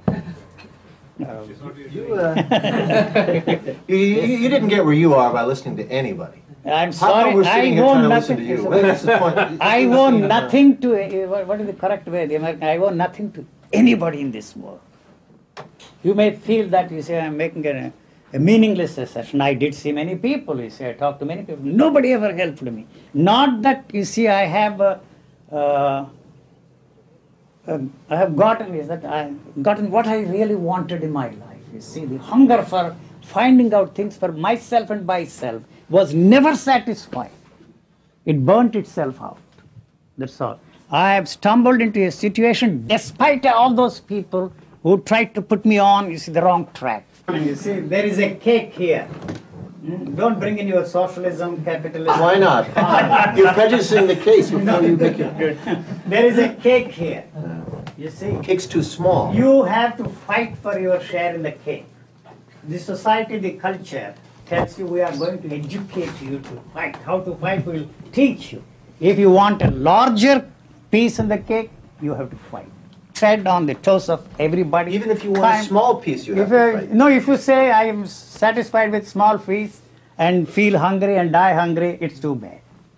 You, uh, you, you, you didn't get where you are by listening to anybody. I'm How come sorry, we're I sitting here trying owe to listen nothing. to you? Well, that's the point. I owe nothing to, eh, what what is the correct way? The American, I owe nothing to anybody in this world. You may feel that you say I'm making a, a meaningless assertion. I did see many people, you say, I talked to many people. Nobody ever helped me. Not that, you see, I have, uh, uh, uh, I have gotten, is that I gotten what I really wanted in my life. You see, the hunger for finding out things for myself and myself was never satisfied. It burnt itself out. That's all. I have stumbled into a situation despite all those people who tried to put me on, you see, the wrong track. You see, there is a cake here. Mm, Don't bring in your socialism, capitalism. Why not? You're prejudicing the case before you make it. There is a cake here. You see, Cake's too small. you have to fight for your share in the cake. The society, the culture tells you we are going to educate you to fight. How to fight, we will teach you. If you want a larger piece in the cake, you have to fight. Tread on the toes of everybody. Even if you want Time- a small piece, you have If to I, fight. no, if you say I am satisfied with small piece and feel hungry and die hungry, it's too bad.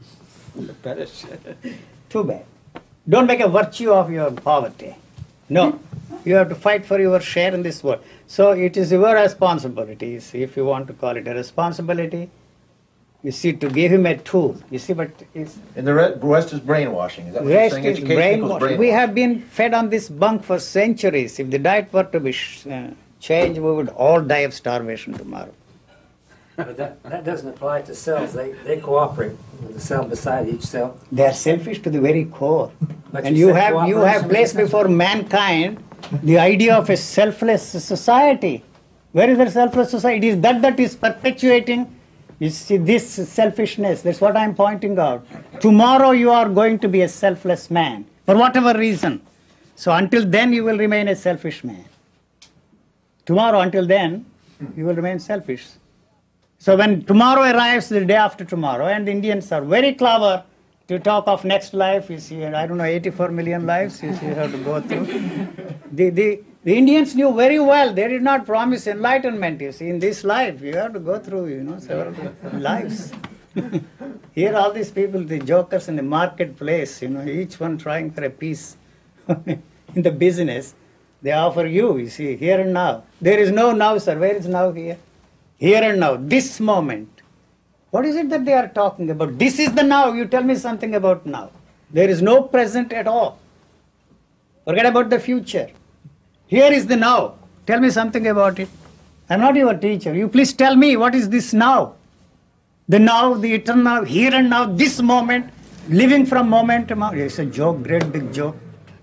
Too bad. Don't make a virtue of your poverty. No, you have to fight for your share in this world. So it is your responsibility, you see, if you want to call it a responsibility, you see, to give him a tool. You see, but it's, And the re- rest is brainwashing. Is that what you're rest saying? is Education equals brainwash. We have been fed on this bunk for centuries. If the diet were to be sh- uh, changed, we would all die of starvation tomorrow. But that, that doesn't apply to cells. They, they cooperate with the cell beside each cell. They are selfish to the very core. But And you you said have you have cooperation placed is before mankind the idea of a selfless society. Where is the selfless society? It is that that is perpetuating, you see, this selfishness. That's what I'm pointing out. Tomorrow you are going to be a selfless man, for whatever reason. So until then you will remain a selfish man. Tomorrow, until then, you will remain selfish. So when tomorrow arrives, the day after tomorrow, and the Indians are very clever to talk of next life, you see, I don't know, eighty-four million lives, you see, you have to go through. The, the, the Indians knew very well, they did not promise enlightenment, you see, in this life, you have to go through, you know, several lives. Here all these people, the jokers in the marketplace, you know, each one trying for a piece in the business, they offer you, you see, here and now. There is no now, sir. Where is now here? Here and now, this moment. What is it that they are talking about? This is the now. You tell me something about now. There is no present at all. Forget about the future. Here is the now. Tell me something about it. I'm not your teacher. You please tell me what is this now. The now, the eternal, here and now, this moment. living from moment to moment. It's a joke, great big joke.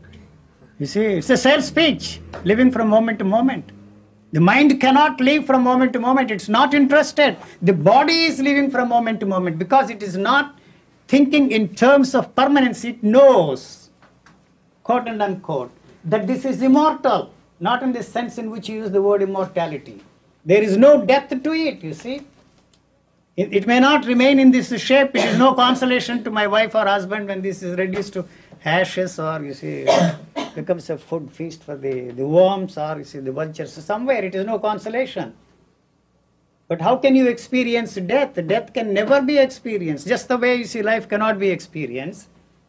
You see, it's a sales speech, living from moment to moment. The mind cannot live from moment to moment. It's not interested. The body is living from moment to moment because it is not thinking in terms of permanence. It knows, quote and unquote, that this is immortal, not in the sense in which you use the word immortality. There is no depth to it, you see. It, it may not remain in this shape. It is no consolation to my wife or husband when this is reduced to ashes, or you see, becomes a food feast for the, the worms, or you see, the vultures. So somewhere it is no consolation. But how can you experience death? Death can never be experienced. Just the way you see life cannot be experienced.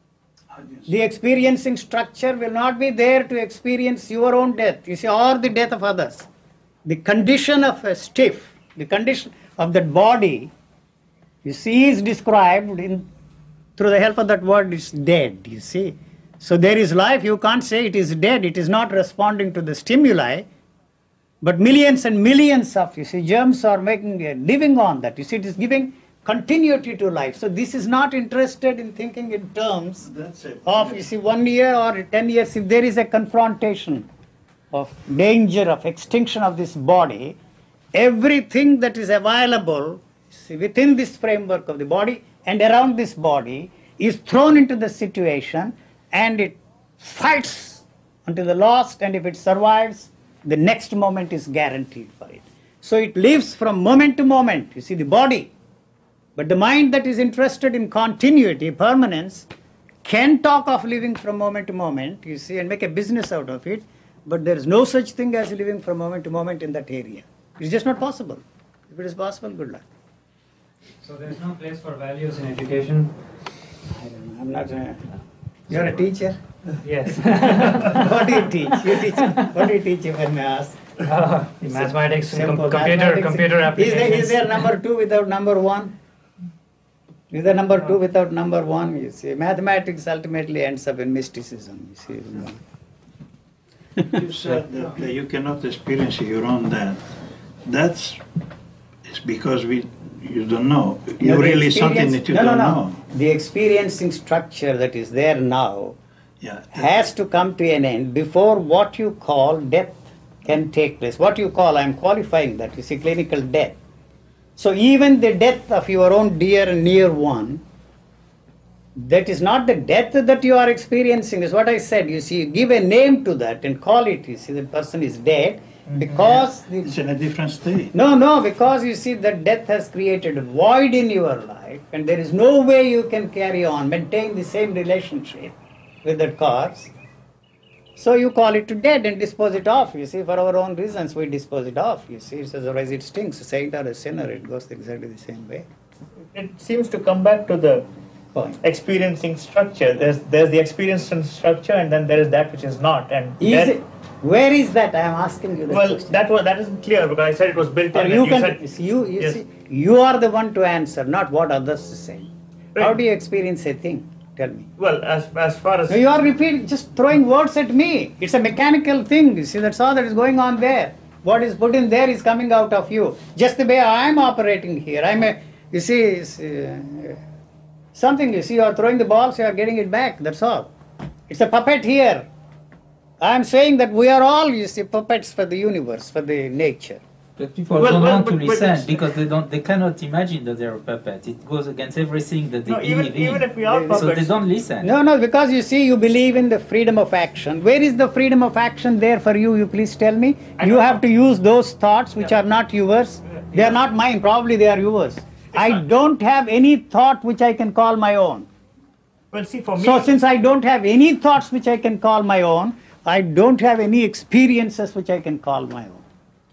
The experiencing structure will not be there to experience your own death, you see, or the death of others. The condition of a stiff, the condition of that body, you see, is described in through the help of that word is dead, you see. So there is life, you can't say it is dead, it is not responding to the stimuli, but millions and millions of, you see, germs are making a living on that. You see, it is giving continuity to life. So this is not interested in thinking in terms That's it. of, you see, one year or ten years. If there is a confrontation of danger of extinction of this body, everything that is available, see, within this framework of the body and around this body is thrown into the situation, and it fights until the last, and if it survives, the next moment is guaranteed for it. So it lives from moment to moment, you see, the body. But the mind that is interested in continuity, permanence, can talk of living from moment to moment, you see, and make a business out of it, but there is no such thing as living from moment to moment in that area. It's just not possible. If it is possible, good luck. So there's no place for values in education? I don't know. I'm not a... You're a teacher? Yes. What do you teach? You teach. What do you teach, if I may ask? Uh, mathematics, and com- Simple. computer, Mathematics. computer Is applications. there, is there number two without number one? Is there number two without number one? You see, mathematics ultimately ends up in mysticism. You see. You said that uh, you cannot experience your own death. That's it's because we you don't know. You No, the really something experience- that you no, don't no, no. know. The experiencing structure that is there now Yeah. has to come to an end before what you call death can take place. What you call, I am qualifying that, you see, clinical death. So even the death of your own dear and near one, that is not the death that you are experiencing, is what I said. You see, give a name to that and call it, you see, the person is dead because... The, It's in a different state. no, no, because you see that death has created a void in your life, and there is no way you can carry on, maintain the same relationship with that cause. So you call it to dead and dispose it off. You see, for our own reasons, we dispose it off. You see, otherwise it stinks. A saint or a sinner, it goes exactly the same way. It seems to come back to the Point. experiencing structure. There's there's the experiencing structure, and then there is that which is not. And Is that, it? Where is that? I am asking you that well, question. that was that isn't clear because I said it was built Or in. you and can, said, see, you, you yes. see, you are the one to answer, not what others say. How Right. do you experience a thing? Tell me. Well, as as far as No, you are repeating, just throwing words at me. It's a mechanical thing. You see, that's all that is going on there. What is put in there is coming out of you. Just the way I am operating here. I'm a, you see, it's, uh, something, you see, you are throwing the ball, so you are getting it back. That's all. It's a puppet here. I am saying that we are all, you see, puppets for the universe, for the nature. But people Well, don't well, want but- to but listen it's- because they don't, they cannot imagine that they're a puppet. It goes against everything that they no, even believe even in. if we are So So puppets, they don't listen. No, no, because you see, you believe in the freedom of action. Where is the freedom of action there for you? You please tell me. I You don't have know. to use those thoughts which Yeah. are not yours. They Yeah. are not mine. Probably they are yours. I not- don't have any thought which I can call my own. well, see, for me, So since I don't have any thoughts which I can call my own, I don't have any experiences which I can call my own.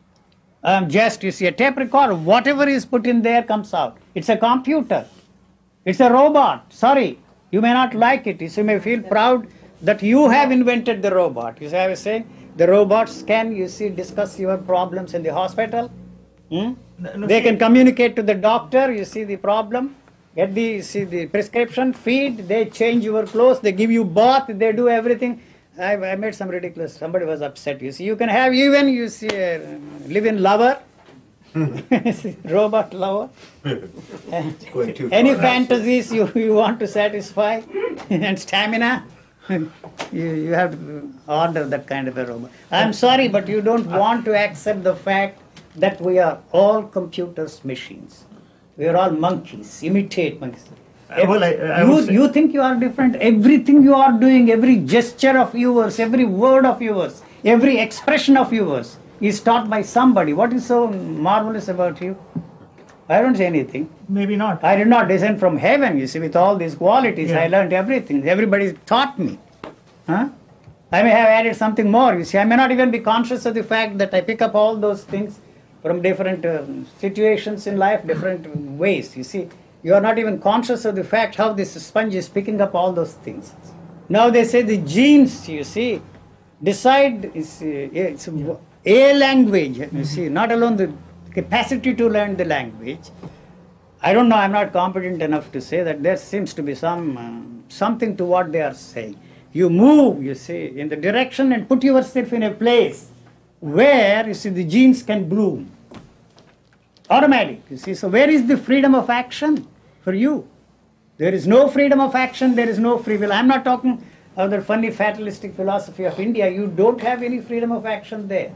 I'm just, you see, a tape recorder, whatever is put in there comes out. It's a computer. It's a robot. Sorry, you may not like it. You see, may feel proud that you have invented the robot. You see, I was saying, the robots can, you see, discuss your problems in the hospital. Hmm? No, no, They see- can communicate to the doctor, you see the problem, get the, you see the prescription, feed, they change your clothes, they give you bath, they do everything. I, I made some ridiculous, somebody was upset, you see. You can have even, you see, a live-in lover, Robot lover. Going too Any far. fantasies you, you want to satisfy and stamina, you, you have to order that kind of a robot. I'm sorry, but you don't want to accept the fact that we are all computers, machines. We are all monkeys, imitate monkeys. Uh, well, I- I you, would say- you think you are different. Everything you are doing, every gesture of yours, every word of yours, every expression of yours is taught by somebody. What is so marvelous about you? I don't say anything. Maybe not. I did not descend from heaven, you see, with all these qualities. Yeah. I learned everything. Everybody taught me. Huh? I may have added something more, you see. I may not even be conscious of the fact that I pick up all those things from different uh, situations in life, different ways, you see. You are not even conscious of the fact how this sponge is picking up all those things. Now they say the genes, you see, decide, it's, uh, it's a language, you see, not alone the capacity to learn the language. I don't know, I'm not competent enough to say that there seems to be some uh, something to what they are saying. You move, you see, in the direction and put yourself in a place where, you see, the genes can bloom. Automatic, you see. So where is the freedom of action for you? There is no freedom of action, there is no free will. I'm not talking of the funny fatalistic philosophy of India. You don't have any freedom of action there.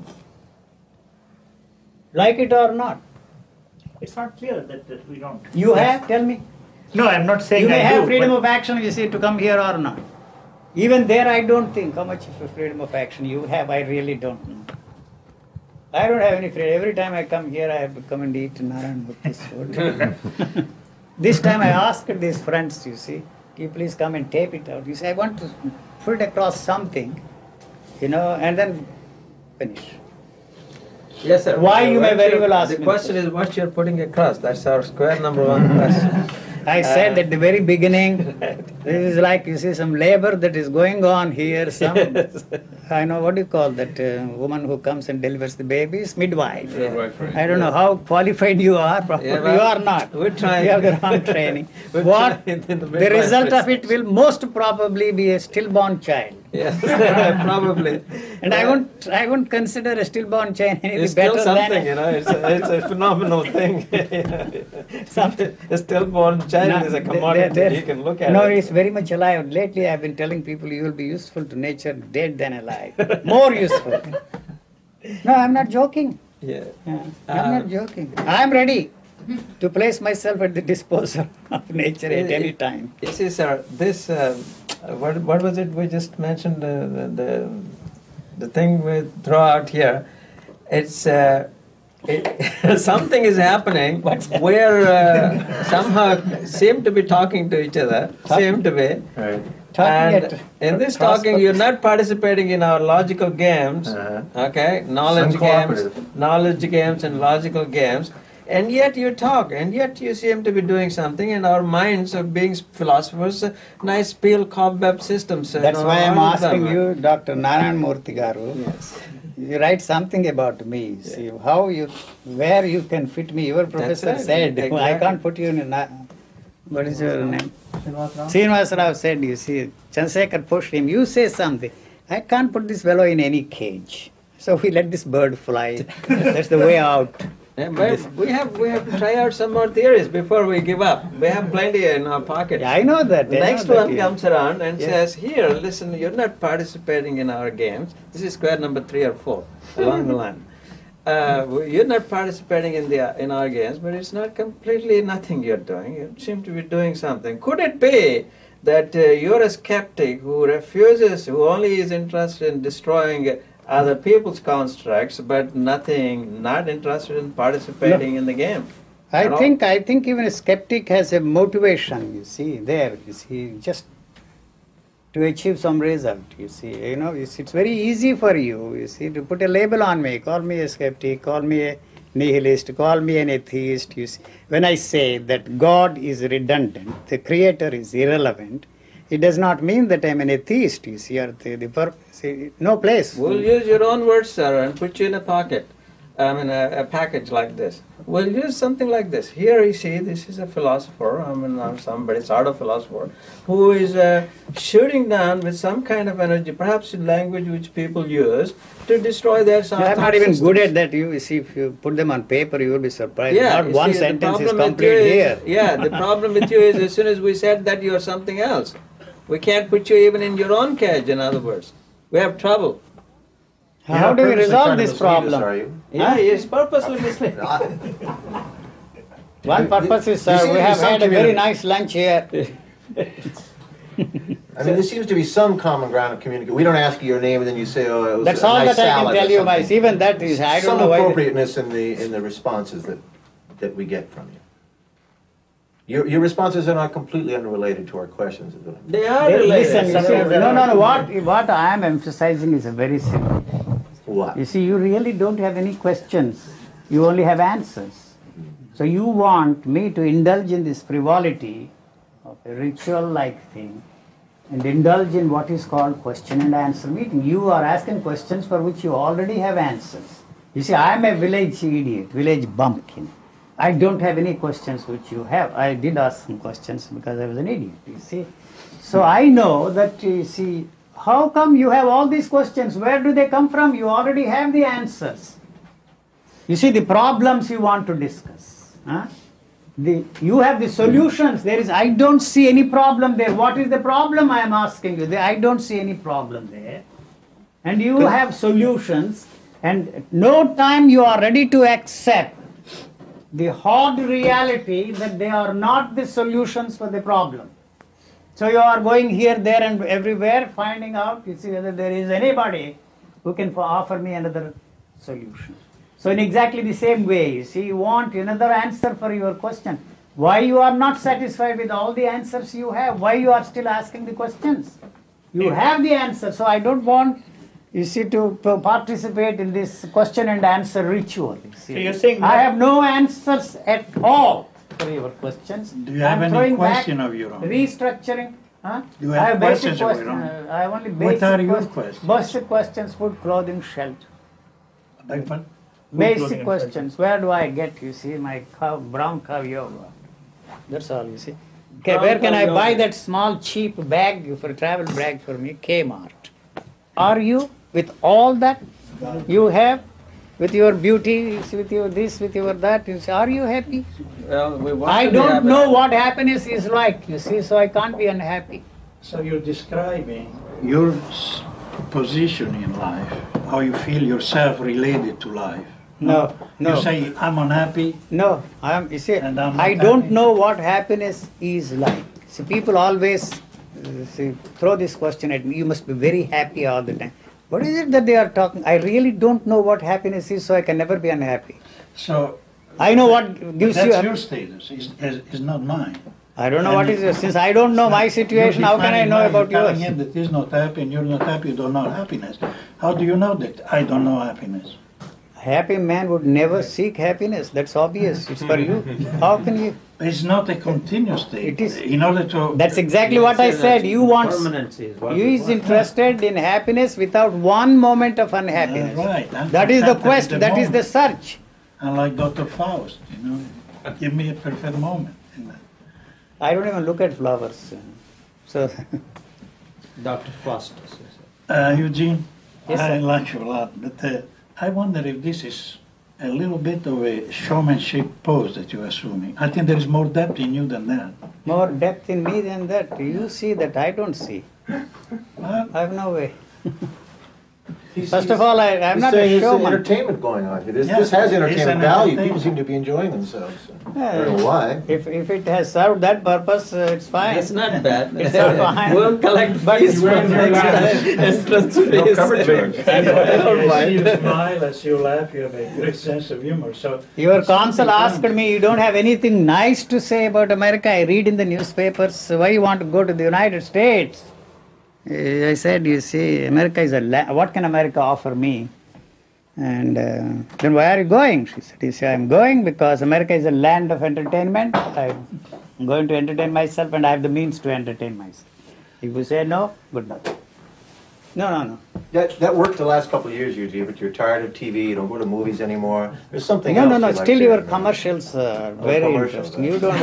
Like it or not. It's not clear that, that we don't. You have? Tell me. No, I'm not saying You may I have do, freedom but- of action, you see, to come here or not. Even there, I don't think how much of a freedom of action you have. I really don't know. I don't have any freedom. Every time I come here, I have to come and eat Narayan Murthy's food. This time I asked these friends, you see, can you please come and tape it out? You say, I want to put it across something, you know, and then finish. Yes, sir. Why, you may What's very your- well ask The me. question is what you're putting across. That's our square number one question. I said at the very beginning, this is like, you see, some labor that is going on here. Some, I know, what do you call that uh, woman who comes and delivers the babies? Midwife. Midwife, right. I don't know how qualified you are. Probably Yeah, well, you are not. we're trying. You have the wrong training. We're What trying in the the midwife result of it business. will most probably be a stillborn child. Yes, probably. And I won't, I won't consider a stillborn child anything It's better still something, than you know. It's a, it's a phenomenal thing. Something. A stillborn child No, is a they- commodity. they- they- You can look at no, it. it's very much alive. Lately, I've been telling people you will be useful to nature dead than alive. More useful. No, I'm not joking. Yeah. Yeah, I'm Uh, not joking. I'm ready to place myself at the disposal of nature at any time. You see, sir, this, uh, what, what was it we just mentioned, uh, the, the, the thing we throw out here, it's, uh, it, something is happening where uh, somehow seem to be talking to each other, seem to be. Right. Talking And at in this cross talking, you're not participating in our logical games, Uh-huh. okay? Knowledge games, Uncooperative. knowledge games and logical games. And yet you talk, and yet you seem to be doing something, and our minds of being philosophers, uh, nice peel cobweb systems. uh, That's know, why I'm all of asking them. you, Doctor Narayan Murthy Garu. Yes. You write something about me. You see how you, where you can fit me. Your professor right, said, I exactly. can't put you in a. na- What is your name? Srinivas Rao said, you see, Chandrasekhar pushed him. You say something. I can't put this fellow in any cage. So we let this bird fly. That's the way out. Yeah, but we have we have to try out some more theories before we give up. We have plenty in our pockets. Yeah, I know that. The I know next that, one yeah. comes around and Yes. says, "Here, listen, you're not participating in our games. This is square number three or four along the line. Uh, you're not participating in the in our games, but it's not completely nothing you're doing. You seem to be doing something. Could it be that uh, you're a skeptic who refuses, who only is interested in destroying other people's constructs, but nothing, not interested in participating in the game?" I At all? think I think even a skeptic has a motivation, you see, there, you see, just to achieve some result, you see. You know, it's, it's very easy for you, you see, to put a label on me, call me a skeptic, call me a nihilist, call me an atheist, you see. When I say that God is redundant, the creator is irrelevant, it does not mean that I'm an atheist, you see, or the, the purpose, no place. We'll use your own words, sir, and put you in a pocket. I mean, a, a package like this. We'll use something like this. Here you see, this is a philosopher, I mean, or somebody, sort of philosopher, who is uh, shooting down with some kind of energy, perhaps in language which people use, to destroy their You are not even good at that. You see, if you put them on paper, you will be surprised. Yeah, not you one see, the sentence is problem with complete you is- here. Yeah, the problem with you is as soon as we said that, you are something else. We can't put you even in your own cage, in other words. We have trouble. How do we resolve this problem? Are you? Yeah, he is purposely misled. One purpose is, There sir, seems we to be have some had a very community. nice lunch here. I mean, there seems to be some common ground of communication. We don't ask you your name and then you say, oh, it was That's a all nice that I can salad or tell you, something. Mice. Even that is, I don't Some know why. they- appropriateness in the in the responses that that we get from you. Your your responses are not completely unrelated to our questions. is what I'm- They are They- related. Listen, you Some see, of them no, are no, no, what, related. what I am emphasizing is a very simple. What? You see, you really don't have any questions. You only have answers. So you want me to indulge in this frivolity of a ritual-like thing and indulge in what is called question and answer meeting. You are asking questions for which you already have answers. You see, I am a village idiot, village bumpkin. I don't have any questions which you have. I did ask some questions because I was an idiot, you see. So I know that, you see, how come you have all these questions? Where do they come from? You already have the answers. You see, the problems you want to discuss. Huh? The, you have the solutions. There is, I don't see any problem there. What is the problem I am asking you? I don't see any problem there. And you have solutions, and no time you are ready to accept the hard reality that they are not the solutions for the problem. So you are going here, there, and everywhere, finding out, you see, whether there is anybody who can offer me another solution. So in exactly the same way, you see, you want another answer for your question. Why you are not satisfied with all the answers you have? Why you are still asking the questions? You have the answer, so I don't want, you see, to p- participate in this question and answer ritual. You see. So you're saying I that- have no answers at all for your questions. Do you have I'm any throwing question back, of your own? Restructuring. Huh? Do you I have basic questions of your question- own? uh, I have only What basic are your quest- questions? Basic questions: food, clothing, shelter. Beg pardon? Basic clothing, questions. Where do I get, you see, my cow, brown cow yoga? That's all, you see. Okay, Brown where can cow I buy yoga. that small cheap bag for travel bag for me? Kmart. Are you, with all that you have, with your beauty, with your this, with your that, you see, are you happy? Well, we want I to be don't happy. know what happiness is like, you see, so I can't be unhappy. So you're describing your s- position in life, how you feel yourself related to life. No, no. You say, I'm unhappy. No, I am. You see, And I'm I not don't happy. know what happiness is like. See, people always uh, see, throw this question at me. You must be very happy all the time. What is it that they are talking? I really don't know what happiness is, so I can never be unhappy. So I know what gives that's you. your status, it's, it's not mine. I don't know what is yours. Since I don't know my situation, how can I know about You're yours? telling him that he's not happy and you're not happy, you don't know happiness. How do you know that I don't know happiness? A happy man would never seek happiness. That's obvious. It's for you. How can you? It's not a continuous state. It is- In order to... That's exactly what I said. You want. Permanency is what You we is want. interested in happiness without one moment of unhappiness. Uh, right. I'm That is the contented quest. with the That is the moment. search. And like Doctor Faust, you know, give me a perfect moment. in that. I don't even look at flowers. uh, So, Doctor Foster. Uh, Eugene, Yes, I sir. like you a lot, but uh, I wonder if this is a little bit of a showmanship pose that you're assuming. I think there is more depth in you than that. more depth in me than that. You see that I don't see. Well, I have no way. He's- First he's- of all, I, I'm he's not saying a there's showman. entertainment going on here. This, Yeah, this has it's entertainment an value. entertainment. People seem to be enjoying themselves. I Yeah, don't know why. If, if it has served that purpose, uh, it's fine. It's not bad. It's not fine. We'll collect But fees you from raise your next glass. time. Entrance No fees. cover charge. I don't I see you mind. smile, I see you laugh, you have a great sense of humor. So Your consul asked me, you don't have anything nice to say about America. I read in the newspapers. Why you want to go to the United States? Uh, I said, you see, America is a la- what can America offer me? And uh, then why are you going? She said, you see, I'm going because America is a land of entertainment. I'm going to entertain myself and I have the means to entertain myself. If you say no, good luck. No, no, no. That, that worked the last couple of years usually, but you're tired of T V, you don't go to movies anymore. There's something No, else no, no. you like Still, to- your commercials are Oh, very commercials, interesting. You don't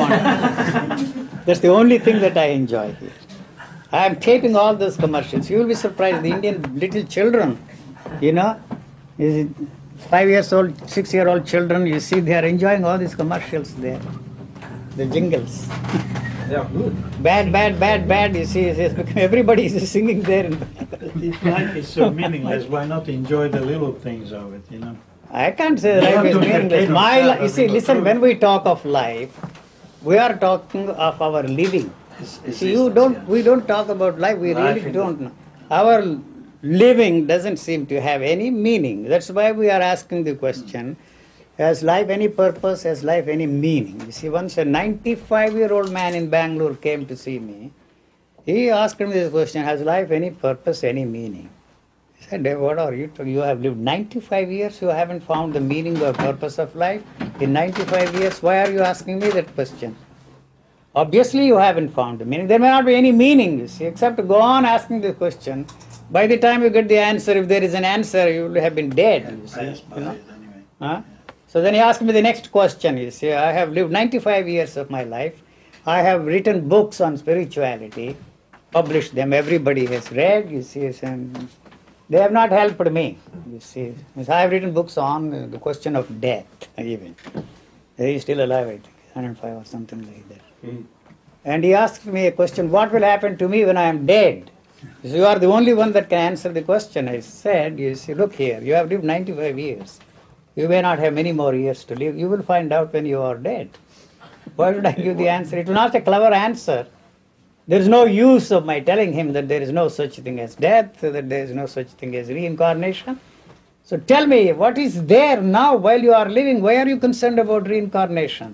want. That's the only thing that I enjoy here. I am taping all those commercials. You will be surprised. The Indian little children, you know, is it five years old, six year old children. You see, they are enjoying all these commercials there, the jingles. They are good. Bad, bad, bad, bad. You see, it's become, everybody is singing there. In If life is so meaningless, why not enjoy the little things of it, you know? I can't say You life have is to meaningless. entertain My yourself li- you as see, you go listen, through. when we talk of life, we are talking of our living. It's- See, you existence, don't. yeah. We don't talk about life. We Life really in don't know. Our living doesn't seem to have any meaning. That's why we are asking the question: has life any purpose? Has life any meaning? You see, once a ninety-five-year-old man in Bangalore came to see me. He asked me this question: has life any purpose, any meaning? I said, "Dave, what are you talking? You have lived ninety-five years. You haven't found the meaning or purpose of life in ninety-five years. Why are you asking me that question?" Obviously, you haven't found the meaning. There may not be any meaning, you see, except to go on asking the question. By the time you get the answer, if there is an answer, you will have been dead, you see. I You aspire know? it anyway. Huh? So then he asked me the next question, you see. I have lived ninety-five years of my life. I have written books on spirituality, published them. Everybody has read, you see, and they have not helped me, you see. I have written books on the question of death, even. He is still alive, I think, one hundred five or something like that. And he asked me a question, what will happen to me when I am dead? So you are the only one that can answer the question. I said, you see, look here, you have lived ninety-five years. You may not have many more years to live. You will find out when you are dead. Why should I give the answer? It was not a clever answer. There is no use of my telling him that there is no such thing as death, that there is no such thing as reincarnation. So tell me, what is there now while you are living? Why are you concerned about reincarnation?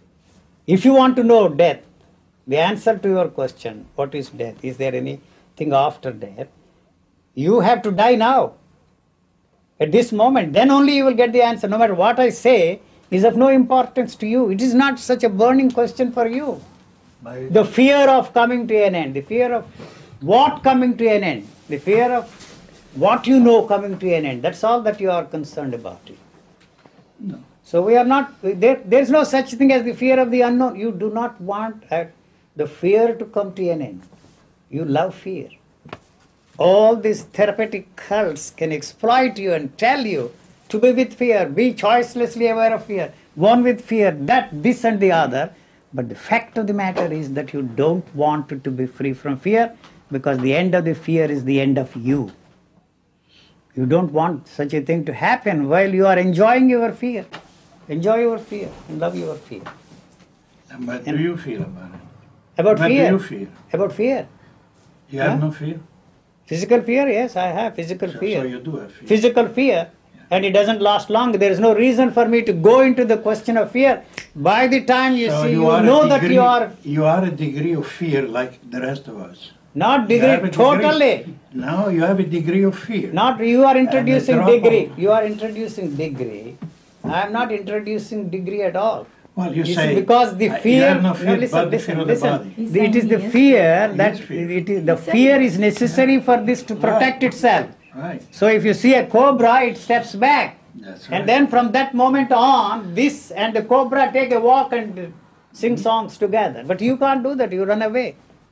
If you want to know death, the answer to your question, what is death? Is there anything after death? You have to die now. At this moment, then only you will get the answer. No matter what I say is of no importance to you. It is not such a burning question for you. The fear of coming to an end, the fear of what coming to an end, the fear of what you know coming to an end, that's all that you are concerned about. No. So we are not, there, there is no such thing as the fear of the unknown. You do not want uh, the fear to come to an end. You love fear. All these therapeutic cults can exploit you and tell you to be with fear, be choicelessly aware of fear, one with fear, that, this and the other. But the fact of the matter is that you don't want to be free from fear, because the end of the fear is the end of you. You don't want such a thing to happen while you are enjoying your fear. Enjoy your fear and love your fear. And what And- do you feel about it? About what fear. do you feel? About fear. You have Huh? no fear? Physical fear, yes, I have physical So, fear. so you do have fear. Physical fear, and it doesn't last long. There is no reason for me to go into the question of fear. By the time you So see, you, are a know that degree- you are You are a degree of fear like the rest of us. not You have degree a totally. No, you have a degree of fear. Not you are introducing drop degree. of- You are introducing degree. I am not introducing degree at all. Well, you see, say because the uh, you fear. have no fear listen, but the listen, fear of the listen. body. He's The- it is saying the he is fear He that is fear. it is the He said fear he is necessary for this to protect itself. Right. So if you see a cobra, it steps back. That's right. And then from that moment on, this and the cobra take a walk and sing songs together. But you can't do that, you run away.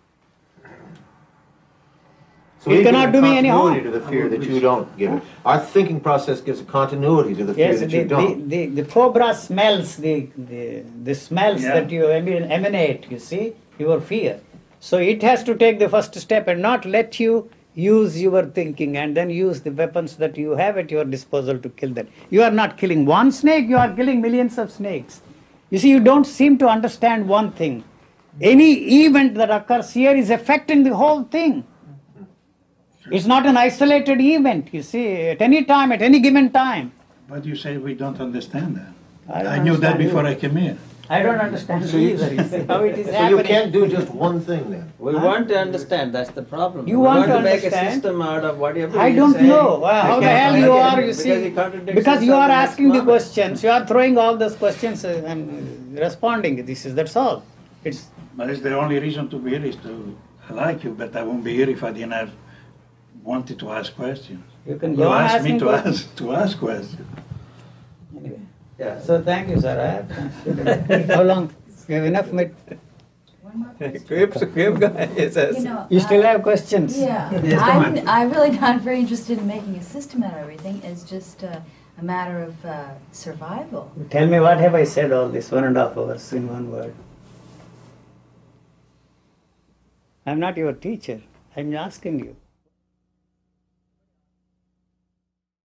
So You we give cannot a do me any continuity harm. to the fear that you don't give it. Our thinking process gives a continuity to the fear Yes, that the, you the, don't. the, the cobra smells the, the, the smells Yeah. that you emin- emanate, you see, your fear. So it has to take the first step and not let you use your thinking and then use the weapons that you have at your disposal to kill them. You are not killing one snake, you are killing millions of snakes. You see, you don't seem to understand one thing. Any event that occurs here is affecting the whole thing. It's not an isolated event, you see, at any time, at any given time. But you say we don't understand that. I don't I knew that understand before either. I came here. I don't understand So you- either. You see how it is So you happening. can't do just one thing then. We want to understand, that's the problem. You we want to make a understand? system out of whatever I you're don't saying. know uh, how We the can't hell make you it are. You because see, he contradicts because you himself are the next asking the moment. questions, you are throwing all those questions uh, and responding. This is that's all. It's But it's the only reason to be here is to I like you, but I won't be here if I didn't have wanted to ask questions. You can You go on asked me asking to questions. ask, to ask questions. Anyway. Yeah. So thank you, sir. I have considered. How long? You have enough mit- One more question. Keep, keep going, he says. You know, You still uh, have questions? Yeah, Yes, come on. I'm, I'm really not very interested in making a system out of everything. It's just uh, a matter of uh, survival. Tell me, what have I said all this one and a half hours in one word? I'm not your teacher. I'm asking you.